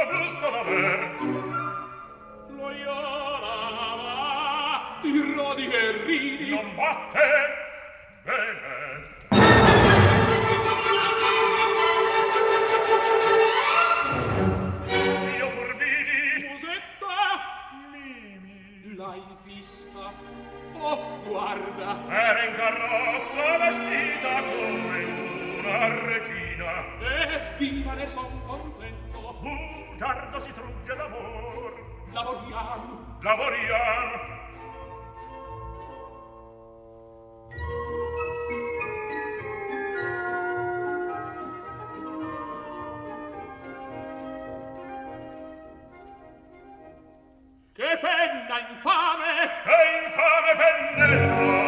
gusto d'aver. Loyola, ti rodi e ridi. Non batte bene. Io pur vidi. Musetta, Mimi. l'hai vista? Oh, guarda. Era in carrozza vestita come una regina. E viva ne son contento. Bugiardo si strugge d'amor. Lavoriamo. Lavoriamo. Che penna infame! Che infame pennello!